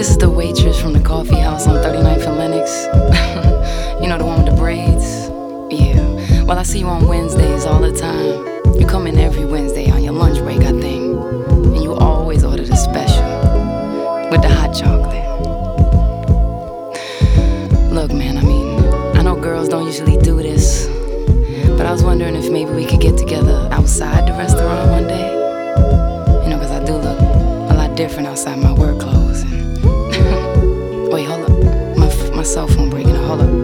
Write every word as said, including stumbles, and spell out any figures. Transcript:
This is the waitress from the coffee house on thirty-ninth and Lenox. You know, the one with the braids? Yeah. Well, I see you on Wednesdays all the time. You come in every Wednesday on your lunch break, I think. And you always order the special with the hot chocolate. Look, man, I mean, I know girls don't usually do this, but I was wondering if maybe we could get together outside the restaurant one day. You know, 'cause I do look a lot different outside my work clothes. And wait, hold up. My, my cell phone breaking. Hold up.